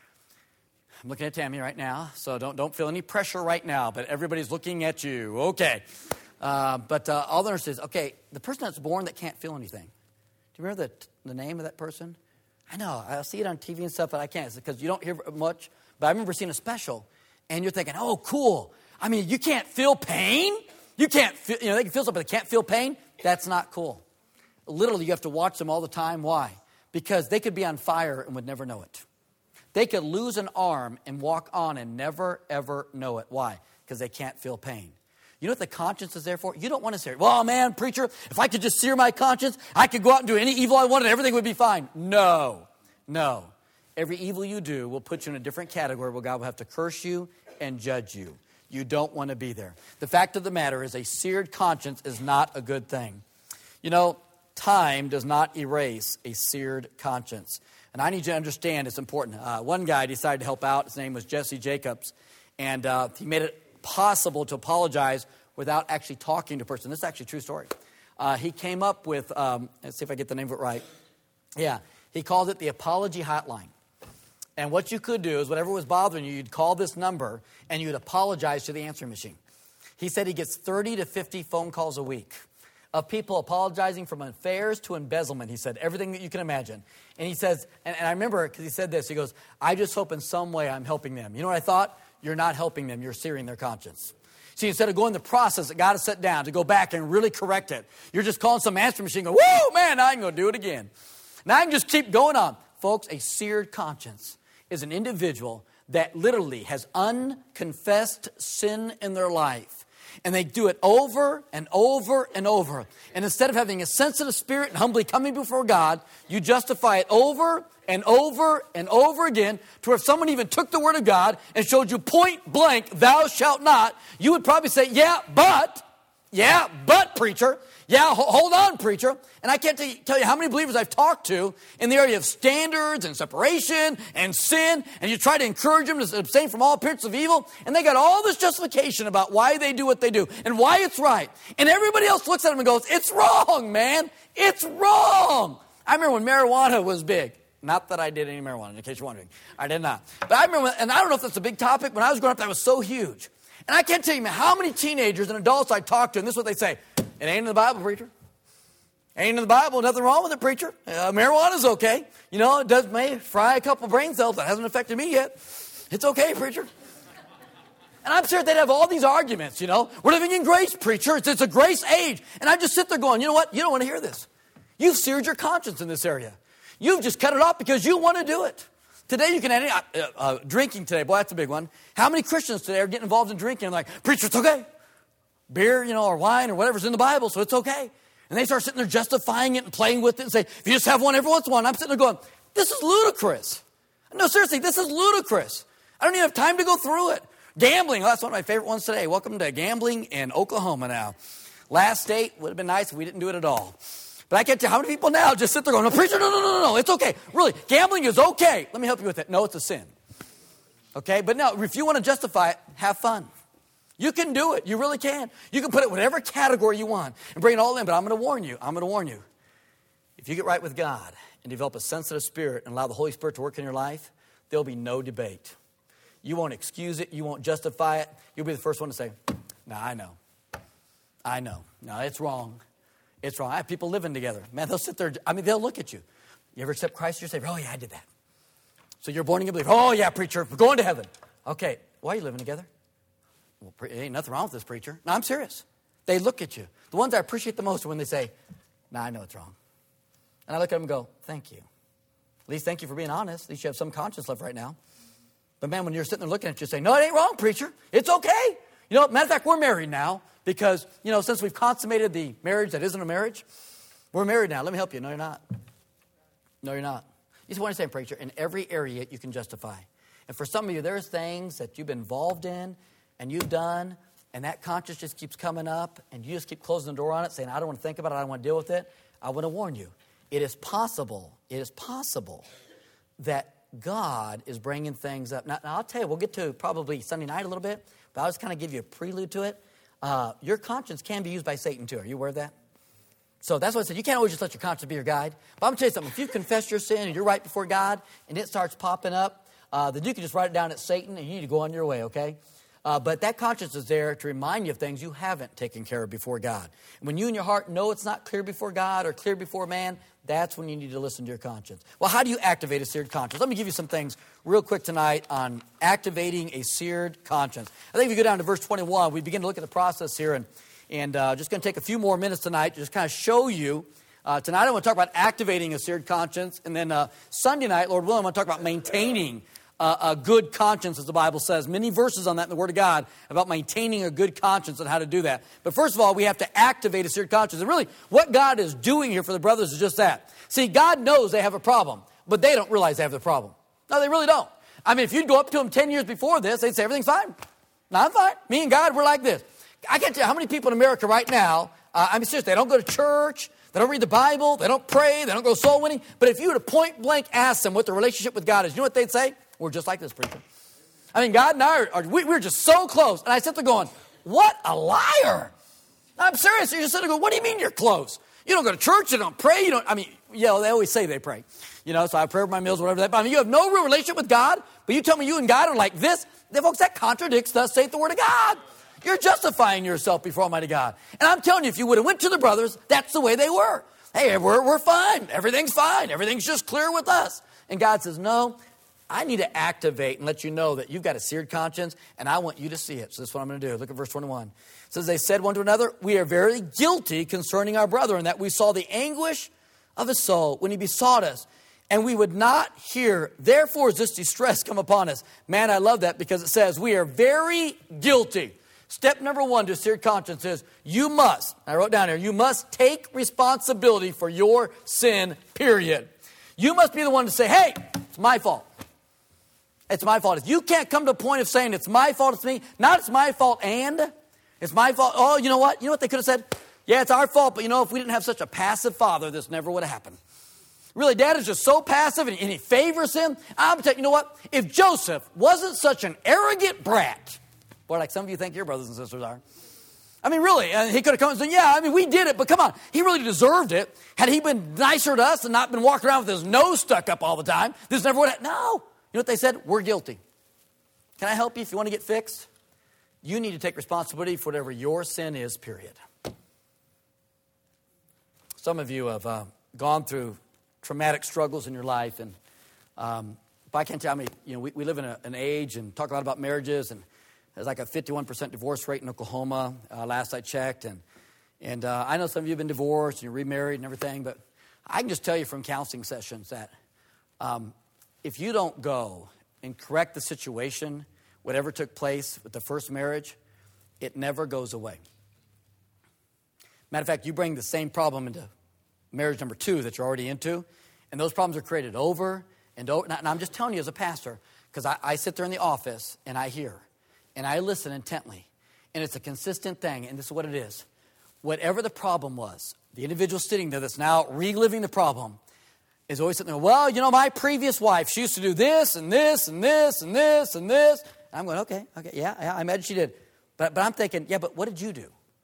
I'm looking at Tammy right now, so don't don't feel any pressure right now, but everybody's looking at you. Okay. Uh, but uh, all the nurses, okay, the person that's born that can't feel anything. Do you remember the, the name of that person? I know. I see it on T V and stuff, but I can't because you don't hear much. But I remember seeing a special, and you're thinking, oh, cool. I mean, you can't feel pain? You can't feel, you know, they can feel something, but they can't feel pain? That's not cool. Literally, you have to watch them all the time. Why? Because they could be on fire and would never know it. They could lose an arm and walk on and never, ever know it. Why? Because they can't feel pain. You know what the conscience is there for? You don't want to say, well, man, preacher, if I could just sear my conscience, I could go out and do any evil I wanted and everything would be fine. No, no. Every evil you do will put you in a different category where God will have to curse you and judge you. You don't want to be there. The fact of the matter is a seared conscience is not a good thing. You know, time does not erase a seared conscience. And I need you to understand it's important. Uh, one guy decided to help out. His name was Jesse Jacobs. And uh, he made it possible to apologize without actually talking to a person. This is actually a true story. Uh, he came up with, um, let's see if I get the name of it right. Yeah, he called it the apology hotline. And what you could do is whatever was bothering you, you'd call this number and you'd apologize to the answering machine. He said he gets thirty to fifty phone calls a week of people apologizing from affairs to embezzlement. He said everything that you can imagine. And he says, and, and I remember because he said this, he goes, I just hope in some way I'm helping them. You know what I thought? You're not helping them. You're searing their conscience. See, instead of going the process that God has set down to go back and really correct it, you're just calling some answering machine and go, whoa, man, I can go do it again. Now I can just keep going on. Folks, a seared conscience is an individual that literally has unconfessed sin in their life. And they do it over and over and over. And instead of having a sensitive spirit and humbly coming before God, you justify it over and over and over again to where if someone even took the word of God and showed you point blank, thou shalt not, you would probably say, yeah, but, yeah, but, preacher. Yeah, hold on, preacher. And I can't tell you how many believers I've talked to in the area of standards and separation and sin, and you try to encourage them to abstain from all appearance of evil, and they got all this justification about why they do what they do and why it's right. And everybody else looks at them and goes, it's wrong, man. It's wrong. I remember when marijuana was big. Not that I did any marijuana, in case you're wondering. I did not. But I remember, and I don't know if that's a big topic, when I was growing up, that was so huge. And I can't tell you how many teenagers and adults I talk to, and this is what they say. It ain't in the Bible, preacher. Ain't in the Bible. Nothing wrong with it, preacher. Uh, marijuana's okay. You know, it does may fry a couple brain cells. That hasn't affected me yet. It's okay, preacher. And I'm sure they'd have all these arguments, you know. We're living in grace, preacher. It's, it's a grace age. And I just sit there going, you know what? You don't want to hear this. You've seared your conscience in this area. You've just cut it off because you want to do it. Today you can add uh, uh, drinking today. Boy, that's a big one. How many Christians today are getting involved in drinking and like, preacher, it's okay. Beer, you know, or wine or whatever's in the Bible, so it's okay. And they start sitting there justifying it and playing with it and say, if you just have one every once in a while. And I'm sitting there going, This is ludicrous. No, seriously, this is ludicrous. I don't even have time to go through it. Gambling, oh, that's one of my favorite ones today. Welcome to gambling in Oklahoma now. Last state would have been nice if we didn't do it at all. But I can't tell you how many people now just sit there going, no, preacher, no, no, no, no, no, it's okay. Really, gambling is okay. Let me help you with it. No, it's a sin. Okay, but no, if you want to justify it, have fun. You can do it. You really can. You can put it in whatever category you want and bring it all in. But I'm going to warn you. I'm going to warn you. If you get right with God and develop a sensitive spirit and allow the Holy Spirit to work in your life, there'll be no debate. You won't excuse it. You won't justify it. You'll be the first one to say, no, I know. I know. No, it's wrong. It's wrong. I have people living together. Man, they'll sit there. I mean, they'll look at you. You ever accept Christ as your Savior? Oh, yeah, I did that. So you're born again believer. Oh, yeah, preacher, we're going to heaven. Okay, why are you living together? Well, pre- ain't nothing wrong with this preacher. No, I'm serious. They look at you. The ones I appreciate the most are when they say, no, I know it's wrong. And I look at them and go, thank you. At least thank you for being honest. At least you have some conscience left right now. But man, when you're sitting there looking at you saying, no, it ain't wrong, preacher. It's okay. You know, matter of fact, we're married now because, you know, since we've consummated the marriage that isn't a marriage, we're married now. Let me help you. No, you're not. No, you're not. You just want to say, preacher, in every area you can justify. And for some of you, there's things that you've been involved in and you've done, and that conscience just keeps coming up, and you just keep closing the door on it, saying, I don't want to think about it, I don't want to deal with it. I want to warn you. It is possible, it is possible that God is bringing things up. Now, now I'll tell you, we'll get to probably Sunday night a little bit, but I'll just kind of give you a prelude to it. Uh, your conscience can be used by Satan too. Are you aware of that? So that's what I said. You can't always just let your conscience be your guide. But I'm going to tell you something. If you confess your sin and you're right before God and it starts popping up, uh, then you can just write it down at Satan and you need to go on your way, okay? Uh, but that conscience is there to remind you of things you haven't taken care of before God. And when you in your heart know it's not clear before God or clear before man, that's when you need to listen to your conscience. Well, how do you activate a seared conscience? Let me give you some things real quick tonight on activating a seared conscience. I think if you go down to verse twenty-one, we begin to look at the process here, and And uh, just going to take a few more minutes tonight to just kind of show you. Uh, tonight I want to talk about activating a seared conscience. And then uh, Sunday night, Lord willing, I want to talk about maintaining uh, a good conscience, as the Bible says. Many verses on that in the Word of God about maintaining a good conscience and how to do that. But first of all, we have to activate a seared conscience. And really, what God is doing here for the brothers is just that. See, God knows they have a problem, but they don't realize they have the problem. No, they really don't. I mean, if you'd go up to them ten years before this, they'd say, everything's fine. No, I'm fine. Me and God, we're like this. I can't tell you how many people in America right now, uh, I mean, seriously, they don't go to church, they don't read the Bible, they don't pray, they don't go soul winning. But if you were to point blank ask them what their relationship with God is, you know what they'd say? We're just like this preacher. I mean, God and I, are, are we, we're just so close. And I sit there going, what a liar. I'm serious. You're just sitting there going, what do you mean you're close? You don't go to church, you don't pray, you don't, I mean, yeah, well, they always say they pray. You know, so I pray over my meals, whatever that, but I mean, you have no real relationship with God, but you tell me you and God are like this, then folks, that contradicts thus saith the Word of God. You're justifying yourself before Almighty God. And I'm telling you, if you would have went to the brothers, that's the way they were. Hey, we're, we're fine. Everything's fine. Everything's just clear with us. And God says, no, I need to activate and let you know that you've got a seared conscience, and I want you to see it. So this is what I'm going to do. Look at verse twenty-one. It says, they said one to another, we are very guilty concerning our brother, and that we saw the anguish of his soul when he besought us, and we would not hear. Therefore is this distress come upon us. Man, I love that because it says we are very guilty. Step number one to a seared conscience is you must, I wrote down here, you must take responsibility for your sin, period. You must be the one to say, hey, it's my fault. It's my fault. If you can't come to a point of saying it's my fault, it's me, not it's my fault and it's my fault. Oh, you know what? You know what they could have said? Yeah, it's our fault, but you know, if we didn't have such a passive father, this never would have happened. Really, Dad is just so passive and, and he favors him. I'm telling you, you know what? If Joseph wasn't such an arrogant brat, boy, like some of you think your brothers and sisters are. I mean, really, uh, he could have come and said, yeah, I mean, we did it, but come on. He really deserved it. Had he been nicer to us and not been walking around with his nose stuck up all the time, this never would have. No. You know what they said? We're guilty. Can I help you if you want to get fixed? You need to take responsibility for whatever your sin is, period. Some of you have uh, gone through traumatic struggles in your life, and um, if I can't tell me, you know, we, we live in a, an age and talk a lot about marriages, and there's like a fifty-one percent divorce rate in Oklahoma, uh, last I checked. And and uh, I know some of you have been divorced and you're remarried and everything, but I can just tell you from counseling sessions that um, if you don't go and correct the situation, whatever took place with the first marriage, it never goes away. Matter of fact, you bring the same problem into marriage number two that you're already into, And those problems are created over and over. And I'm just telling you as a pastor, because I, I sit there in the office and I hear and I listen intently. And it's a consistent thing. And this is what it is. Whatever the problem was, the individual sitting there that's now reliving the problem is always sitting there, well, you know, my previous wife, she used to do this and this and this and this and this. And I'm going, okay, okay, yeah, yeah, I imagine she did. But, but I'm thinking, yeah, but what did you do?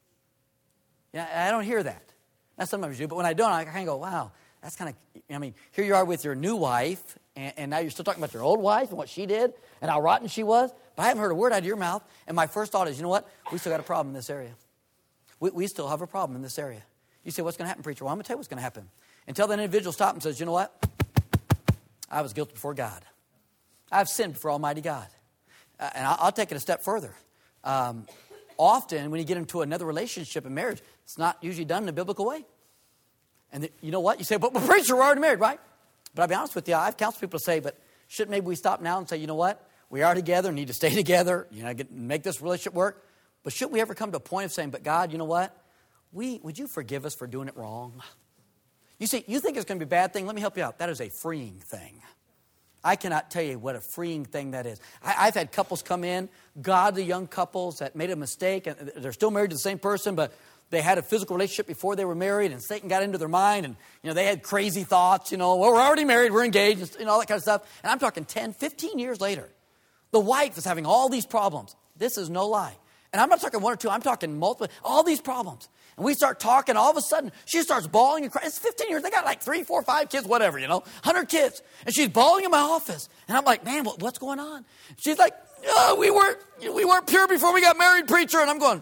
Yeah, I don't hear that. Now, sometimes you do, but when I don't, I kind of go, wow, that's kind of, I mean, here you are with your new wife, and, and now you're still talking about your old wife and what she did and how rotten she was, but I haven't heard a word out of your mouth. And my first thought is, you know what? We still got a problem in this area. We, we still have a problem in this area. You say, what's going to happen, preacher? Well, I'm going to tell you what's going to happen. Until that individual stops and says, you know what? I was guilty before God. I've sinned before Almighty God. Uh, and I'll, I'll take it a step further. Um, often, when you get into another relationship in marriage, it's not usually done in a biblical way. And the, you know what? You say, but, but preacher, we're already married, right? But I'll be honest with you, I've counseled people to say, but shouldn't maybe we stop now and say, you know what? We are together, need to stay together, you know, get, make this relationship work. But shouldn't we ever come to a point of saying, but God, you know what? We, would you forgive us for doing it wrong? You see, you think it's going to be a bad thing? Let me help you out. That is a freeing thing. I cannot tell you what a freeing thing that is. I, I've had couples come in, godly young couples that made a mistake, and they're still married to the same person, but they had a physical relationship before they were married, and Satan got into their mind, and you know they had crazy thoughts, you know, well, we're already married, we're engaged, and you know, all that kind of stuff. And I'm talking ten, fifteen years later. The wife is having all these problems. This is no lie. And I'm not talking one or two, I'm talking multiple, all these problems. And we start talking, all of a sudden, she starts bawling and crying. It's fifteen years. They got like three, four, five kids, whatever, you know, one hundred kids. And she's bawling in my office. And I'm like, man, what, what's going on? She's like, oh, we weren't, we weren't pure before we got married, preacher. And I'm going,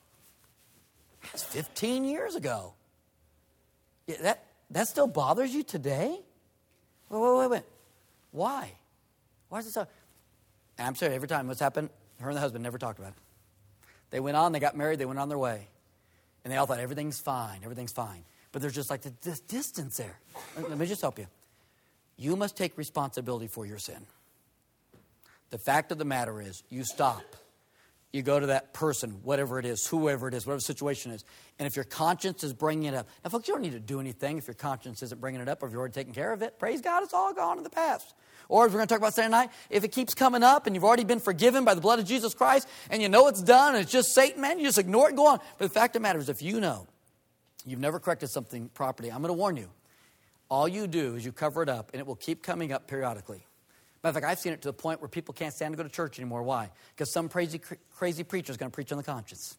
that's fifteen years ago. Yeah, that, that still bothers you today? Wait, wait, wait, wait. Why? Why is it so? And I'm sorry, every time what's happened, her and the husband never talked about it. They went on, they got married, they went on their way. And they all thought everything's fine, everything's fine. But there's just like this distance there. Let me just help you. You must take responsibility for your sin. The fact of the matter is, you stop. You go to that person, whatever it is, whoever it is, whatever the situation is. And if your conscience is bringing it up. Now, folks, you don't need to do anything if your conscience isn't bringing it up or if you've already taken care of it. Praise God, it's all gone in the past. Or as we're going to talk about Saturday night, if it keeps coming up and you've already been forgiven by the blood of Jesus Christ and you know it's done and it's just Satan, man, you just ignore it and go on. But the fact of the matter is, if you know you've never corrected something properly, I'm going to warn you. All you do is you cover it up and it will keep coming up periodically. Matter of fact, I've seen it to the point where people can't stand to go to church anymore. Why? Because some crazy, crazy preacher is going to preach on the conscience.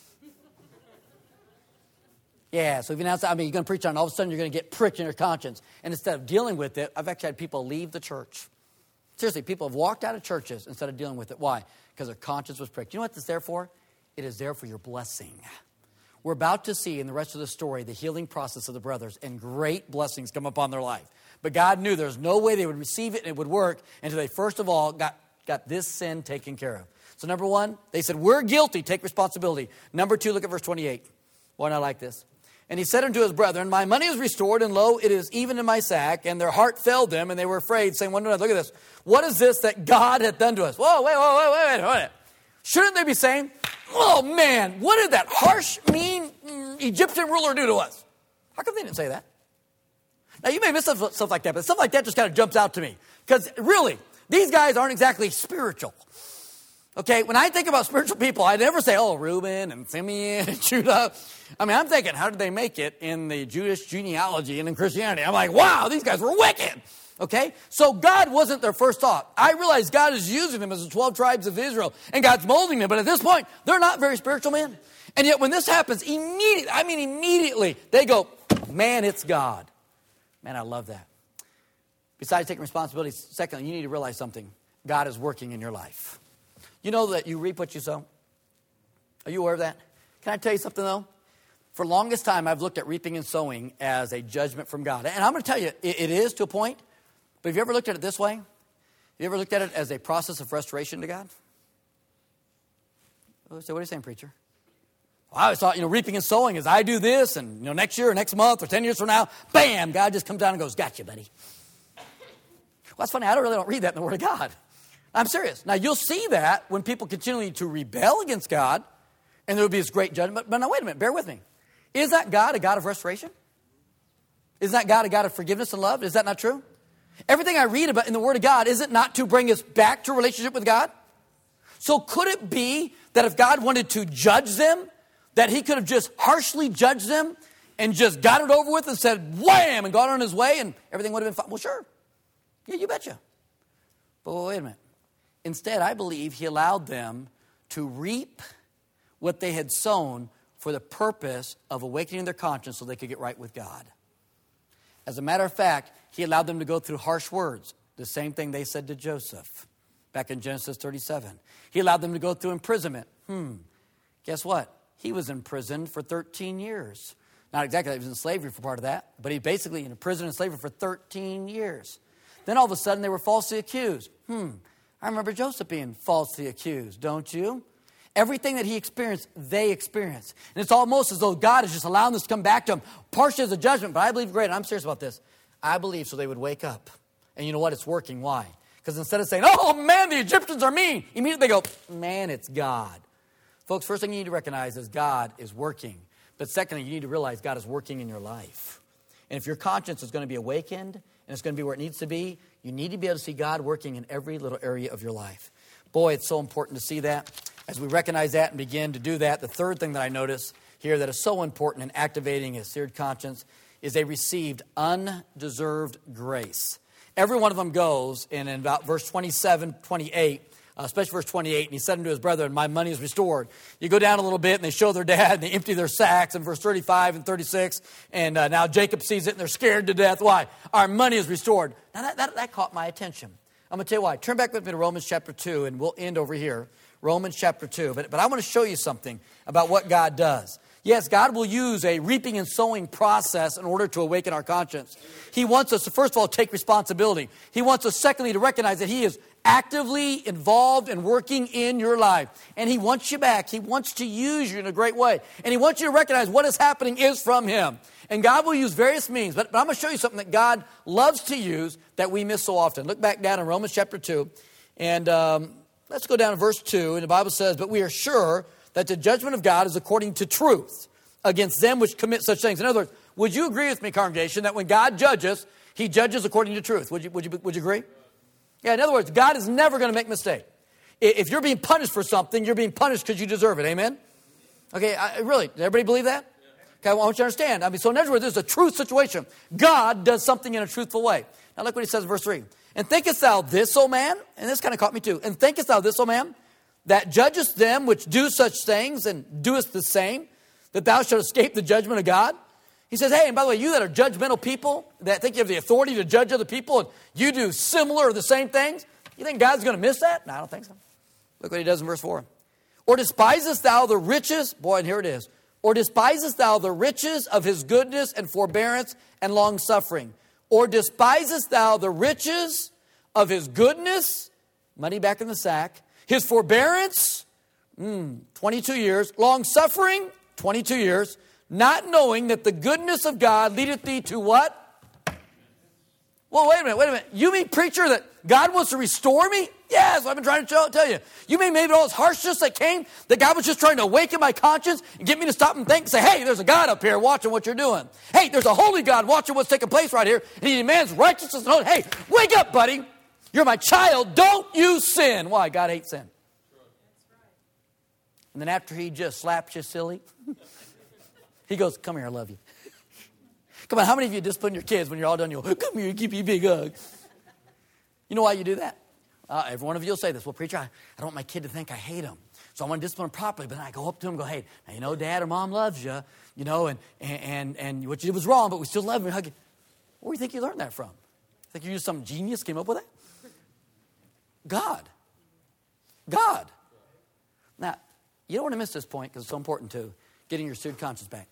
Yeah, so if you announce that, I mean, you're going to preach on it, all of a sudden you're going to get pricked in your conscience. And instead of dealing with it, I've actually had people leave the church. Seriously, people have walked out of churches instead of dealing with it. Why? Because their conscience was pricked. You know what it's there for? It is there for your blessing. We're about to see in the rest of the story the healing process of the brothers, and great blessings come upon their life. But God knew there's no way they would receive it and it would work until they first of all got, got this sin taken care of. So number one, they said, we're guilty, take responsibility. Number two, look at verse twenty-eight. Why not like this? And he said unto his brethren, my money is restored, and lo, it is even in my sack. And their heart failed them, and they were afraid, saying one to another, look at this. What is this that God hath done to us? Whoa, wait, wait, wait, wait, wait, wait. Shouldn't they be saying, oh man, what did that harsh, mean mm, Egyptian ruler do to us? How come they didn't say that? Now, you may miss stuff, stuff like that, but stuff like that just kind of jumps out to me. Because really, these guys aren't exactly spiritual. Okay, when I think about spiritual people, I never say, oh, Reuben and Simeon and Judah. I mean, I'm thinking, how did they make it in the Jewish genealogy and in Christianity? I'm like, wow, these guys were wicked. Okay, so God wasn't their first thought. I realize God is using them as the twelve tribes of Israel, and God's molding them. But at this point, they're not very spiritual men. And yet when this happens, immediately, I mean immediately, they go, man, it's God. Man, I love that. Besides taking responsibility, secondly, you need to realize something. God is working in your life. You know that you reap what you sow? Are you aware of that? Can I tell you something, though? For the longest time, I've looked at reaping and sowing as a judgment from God. And I'm going to tell you, it, it is to a point. But have you ever looked at it this way? Have you ever looked at it as a process of restoration to God? So what are you saying, preacher? Well, I always thought, you know, reaping and sowing is I do this, and, you know, next year or next month or ten years from now, bam, God just comes down and goes, gotcha, buddy. Well, that's funny. I don't really don't read that in the Word of God. I'm serious. Now, you'll see that when people continue to rebel against God, and there will be this great judgment. But now, wait a minute. Bear with me. Is that God a God of restoration? Isn't that God a God of forgiveness and love? Is that not true? Everything I read about in the Word of God, is it not to bring us back to a relationship with God? So could it be that if God wanted to judge them, that he could have just harshly judged them and just got it over with and said, wham, and gone on his way and everything would have been fine? Well, sure. Yeah, you betcha. But wait a minute. Instead, I believe he allowed them to reap what they had sown for the purpose of awakening their conscience so they could get right with God. As a matter of fact, he allowed them to go through harsh words, the same thing they said to Joseph back in Genesis thirty-seven. He allowed them to go through imprisonment. Hmm, guess what? He was in prison for thirteen years. Not exactly, he was in slavery for part of that, but he basically in prison and slavery for thirteen years. Then all of a sudden they were falsely accused. Hmm, I remember Joseph being falsely accused, don't you? Everything that he experienced, they experienced. And it's almost as though God is just allowing this to come back to him, partially as a judgment, but I believe, great, and I'm serious about this, I believe so they would wake up. And you know what? It's working. Why? Because instead of saying, oh man, the Egyptians are mean, immediately they go, man, it's God. Folks, first thing you need to recognize is God is working. But secondly, you need to realize God is working in your life. And if your conscience is going to be awakened, and it's going to be where it needs to be, you need to be able to see God working in every little area of your life. Boy, it's so important to see that. As we recognize that and begin to do that, the third thing that I notice here that is so important in activating a seared conscience is they received undeserved grace. Every one of them goes, and in about verse twenty-seven, twenty-eight, uh, especially verse twenty-eight, and he said unto his brethren, my money is restored. You go down a little bit, and they show their dad, and they empty their sacks in verse thirty-five and thirty-six, and uh, now Jacob sees it, and they're scared to death. Why? Our money is restored. Now, that, that, that caught my attention. I'm going to tell you why. Turn back with me to Romans chapter two, and we'll end over here. Romans chapter two. But, but I want to show you something about what God does. Yes, God will use a reaping and sowing process in order to awaken our conscience. He wants us to, first of all, take responsibility. He wants us, secondly, to recognize that he is actively involved and working in your life. And he wants you back. He wants to use you in a great way. And he wants you to recognize what is happening is from him. And God will use various means. But, but I'm going to show you something that God loves to use that we miss so often. Look back down in Romans chapter two. And um, let's go down to verse two. And the Bible says, but we are sure that the judgment of God is according to truth against them which commit such things. In other words, would you agree with me, congregation, that when God judges, he judges according to truth? Would you, would you, would you agree? Yeah, in other words, God is never going to make a mistake. If you're being punished for something, you're being punished because you deserve it. Amen? Okay, I, really, does everybody believe that? Okay, I want you to understand. I mean, so in other words, this is a truth situation. God does something in a truthful way. Now look what he says in verse three. And thinkest thou this, O man? And this kind of caught me too. And thinkest thou this, O man? That judgest them which do such things and doest the same, that thou shalt escape the judgment of God? He says, hey, and by the way, you that are judgmental people, that think you have the authority to judge other people, and you do similar or the same things, you think God's going to miss that? No, I don't think so. Look what he does in verse four. Or despisest thou the riches, boy, and here it is, or despisest thou the riches of his goodness and forbearance and long-suffering? Or despisest thou the riches of his goodness, money back in the sack, his forbearance, mm, twenty-two years, long-suffering, twenty-two years, not knowing that the goodness of God leadeth thee to what? Well, wait a minute, wait a minute. You mean, preacher, that God wants to restore me? Yes, I've been trying to tell you. You mean maybe all this harshness that came, that God was just trying to awaken my conscience and get me to stop and think and say, hey, there's a God up here watching what you're doing. Hey, there's a holy God watching what's taking place right here, and he demands righteousness and holiness. Hey, wake up, buddy. You're my child. Don't you sin. Why? God hates sin. And then after he just slaps you silly, he goes, come here, I love you. Come on, how many of you discipline your kids when you're all done? You go, come here, give me a big hug. You know why you do that? Uh, every one of you will say this. Well, preacher, I, I don't want my kid to think I hate him. So I want to discipline him properly. But then I go up to him and go, hey, now you know dad or mom loves you, you know, and, and, and what you did was wrong, but we still love him and hug you. Where do you think you learned that from? Think you just some genius came up with that? God. God. Now, you don't want to miss this point because it's so important to getting your seared conscience back.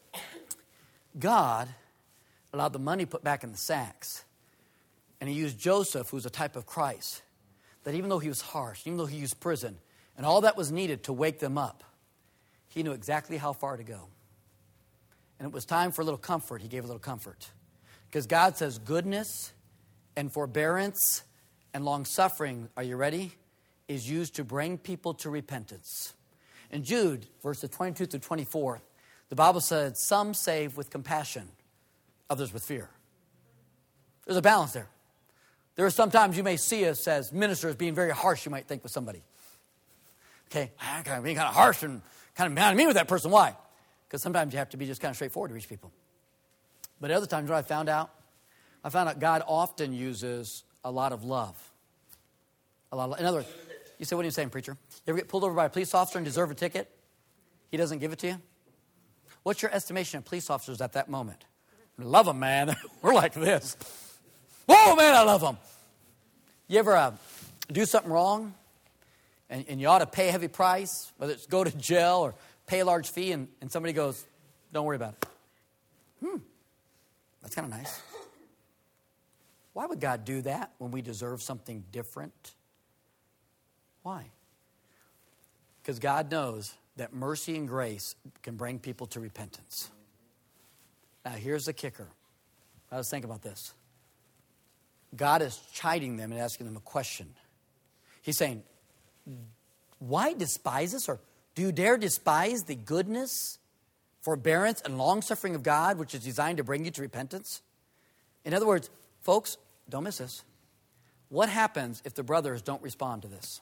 God allowed the money put back in the sacks. And he used Joseph, who's a type of Christ, that even though he was harsh, even though he used prison, and all that was needed to wake them up, he knew exactly how far to go. And it was time for a little comfort. He gave a little comfort. Because God says goodness and forbearance and long-suffering, are you ready, is used to bring people to repentance. In Jude, verses twenty-two through twenty-four, the Bible said, some save with compassion, others with fear. There's a balance there. There are sometimes you may see us as ministers being very harsh, you might think, with somebody. Okay, I'm kind of being kind of harsh and kind of mad at me with that person. Why? Because sometimes you have to be just kind of straightforward to reach people. But other times what I found out, I found out God often uses a lot of love. A lot of love. In other words, you say, what are you saying, preacher? You ever get pulled over by a police officer and deserve a ticket? He doesn't give it to you? What's your estimation of police officers at that moment? Love them, man. We're like this. Whoa, man, I love them. You ever uh, do something wrong and, and you ought to pay a heavy price, whether it's go to jail or pay a large fee, and, and somebody goes, don't worry about it. Hmm, that's kind of nice. Why would God do that when we deserve something different? Why? Because God knows that mercy and grace can bring people to repentance. Now, here's the kicker. I was thinking about this. God is chiding them and asking them a question. He's saying, why despise us? Or do you dare despise the goodness, forbearance, and long-suffering of God, which is designed to bring you to repentance? In other words, folks, don't miss this. What happens if the brothers don't respond to this?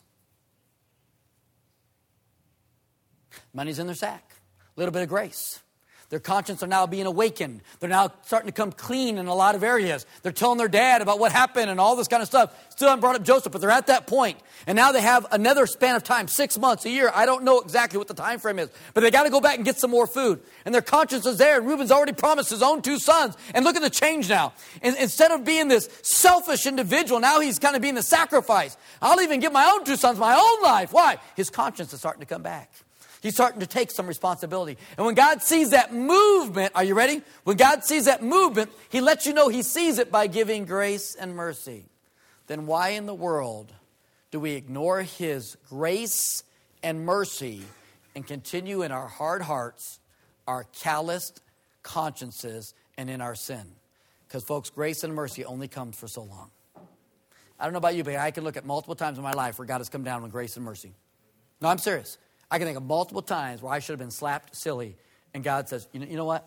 Money's in their sack. A little bit of grace. Their conscience are now being awakened. They're now starting to come clean in a lot of areas. They're telling their dad about what happened and all this kind of stuff. Still haven't brought up Joseph, but they're at that point. And now they have another span of time, six months, a year. I don't know exactly what the time frame is, but they got to go back and get some more food. And their conscience is there. And Reuben's already promised his own two sons. And look at the change now. And instead of being this selfish individual, now he's kind of being the sacrifice. I'll even give my own two sons my own life. Why? His conscience is starting to come back. He's starting to take some responsibility. And when God sees that movement, are you ready? When God sees that movement, he lets you know he sees it by giving grace and mercy. Then why in the world do we ignore his grace and mercy and continue in our hard hearts, our calloused consciences, and in our sin? Because, folks, grace and mercy only comes for so long. I don't know about you, but I can look at multiple times in my life where God has come down with grace and mercy. No, I'm serious. I can think of multiple times where I should have been slapped silly, and God says, you know, you know what?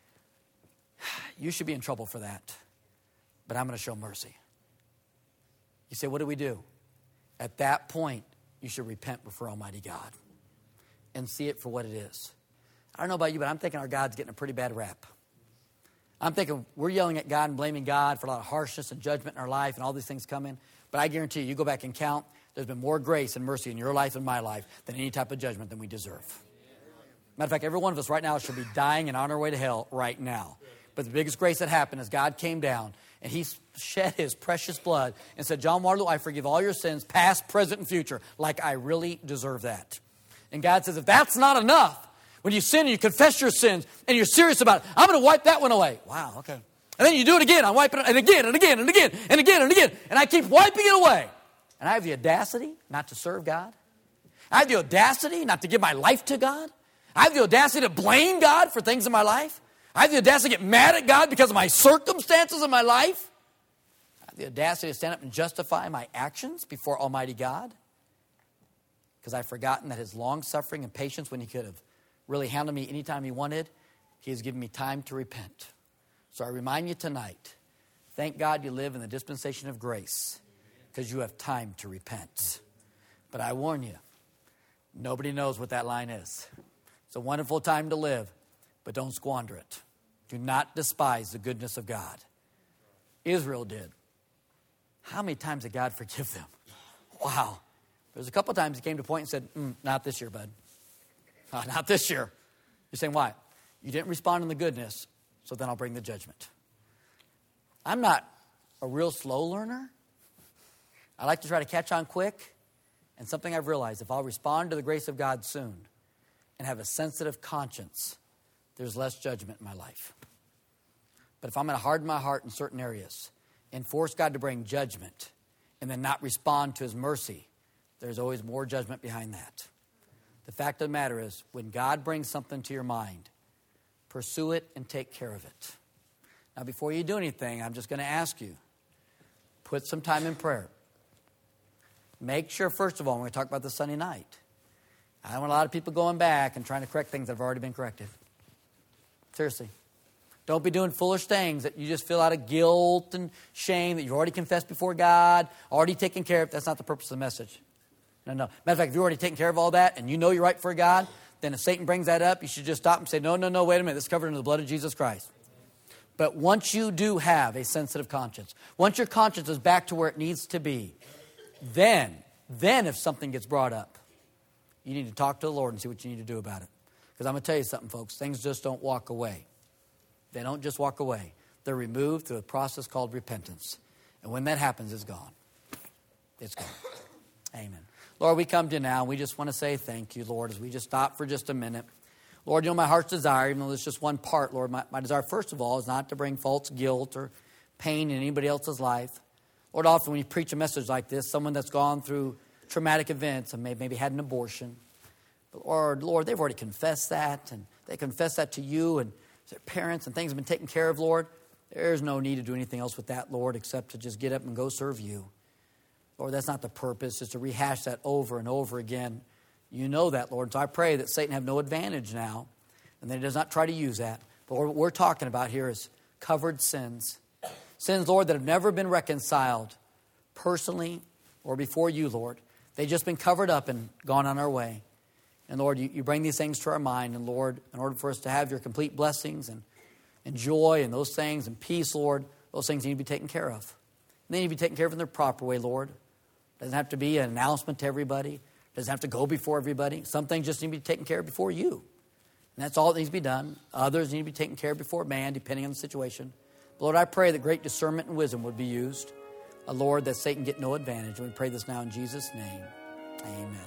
You should be in trouble for that, but I'm going to show mercy. You say, what do we do? At that point, you should repent before Almighty God and see it for what it is. I don't know about you, but I'm thinking our God's getting a pretty bad rap. I'm thinking we're yelling at God and blaming God for a lot of harshness and judgment in our life and all these things coming, but I guarantee you, you go back and count, there's been more grace and mercy in your life and my life than any type of judgment than we deserve. Matter of fact, every one of us right now should be dying and on our way to hell right now. But the biggest grace that happened is God came down and he shed his precious blood and said, John Waterloo, I forgive all your sins, past, present, and future, like I really deserve that. And God says, if that's not enough, when you sin and you confess your sins and you're serious about it, I'm going to wipe that one away. Wow, okay. And then you do it again. I'm wiping it, and again, and again, and again, and again, and again. And I keep wiping it away. And I have the audacity not to serve God. I have the audacity not to give my life to God. I have the audacity to blame God for things in my life. I have the audacity to get mad at God because of my circumstances in my life. I have the audacity to stand up and justify my actions before Almighty God because I've forgotten that his long-suffering and patience, when he could have really handled me anytime he wanted, he has given me time to repent. So I remind you tonight, thank God you live in the dispensation of grace, because you have time to repent. But I warn you, nobody knows what that line is. It's a wonderful time to live, but don't squander it. Do not despise the goodness of God. Israel did. How many times did God forgive them? Wow. There's a couple times he came to a point and said, mm, not this year, bud. Uh, not this year. You're saying, why? You didn't respond in the goodness, so then I'll bring the judgment. I'm not a real slow learner. I like to try to catch on quick. And something I've realized, if I'll respond to the grace of God soon and have a sensitive conscience, there's less judgment in my life. But if I'm going to harden my heart in certain areas and force God to bring judgment and then not respond to his mercy, there's always more judgment behind that. The fact of the matter is, when God brings something to your mind, pursue it and take care of it. Now, before you do anything, I'm just going to ask you, put some time in prayer. Make sure, first of all, when we talk about this Sunday night, I don't want a lot of people going back and trying to correct things that have already been corrected. Seriously. Don't be doing foolish things that you just feel out of guilt and shame that you've already confessed before God, already taken care of. That's not the purpose of the message. No, no. Matter of fact, if you've already taken care of all that and you know you're right for God, then if Satan brings that up, you should just stop and say, no, no, no, wait a minute. This is covered in the blood of Jesus Christ. But once you do have a sensitive conscience, once your conscience is back to where it needs to be, then, then if something gets brought up, you need to talk to the Lord and see what you need to do about it. Because I'm going to tell you something, folks. Things just don't walk away. They don't just walk away. They're removed through a process called repentance. And when that happens, it's gone. It's gone. Amen. Lord, we come to you now. We just want to say thank you, Lord, as we just stop for just a minute. Lord, you know my heart's desire, even though there's just one part, Lord. My, my desire, first of all, is not to bring false guilt or pain in anybody else's life. Lord, often when you preach a message like this, someone that's gone through traumatic events and maybe, maybe had an abortion, but Lord, Lord, they've already confessed that, and they confess that to you, and their parents and things have been taken care of, Lord. There's no need to do anything else with that, Lord, except to just get up and go serve you. Lord, that's not the purpose, is to rehash that over and over again. You know that, Lord. So I pray that Satan have no advantage now, and that he does not try to use that. But what we're talking about here is covered sins. Sins, Lord, that have never been reconciled personally or before you, Lord. They've just been covered up and gone on our way. And Lord, you, you bring these things to our mind. And Lord, in order for us to have your complete blessings and, and joy and those things and peace, Lord, those things need to be taken care of. And they need to be taken care of in their proper way, Lord. It doesn't have to be an announcement to everybody. It doesn't have to go before everybody. Some things just need to be taken care of before you. And that's all that needs to be done. Others need to be taken care of before man, depending on the situation. But Lord, I pray that great discernment and wisdom would be used. Uh, Lord, that Satan get no advantage. And we pray this now in Jesus' name. Amen.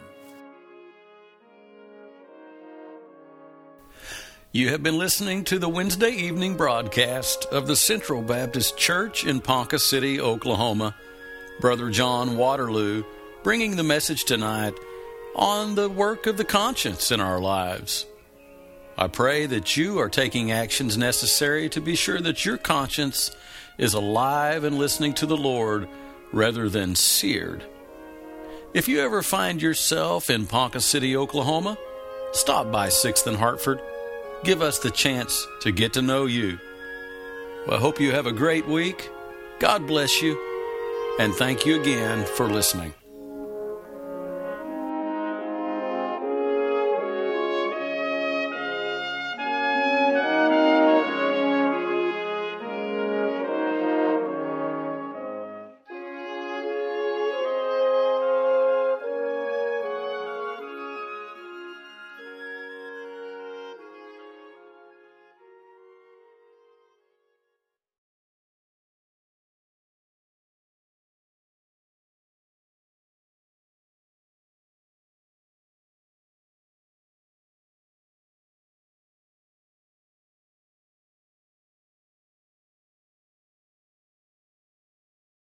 You have been listening to the Wednesday evening broadcast of the Central Baptist Church in Ponca City, Oklahoma. Brother John Waterloo bringing the message tonight on the work of the conscience in our lives. I pray that you are taking actions necessary to be sure that your conscience is alive and listening to the Lord rather than seared. If you ever find yourself in Ponca City, Oklahoma, stop by sixth and Hartford. Give us the chance to get to know you. Well, I hope you have a great week. God bless you. And thank you again for listening.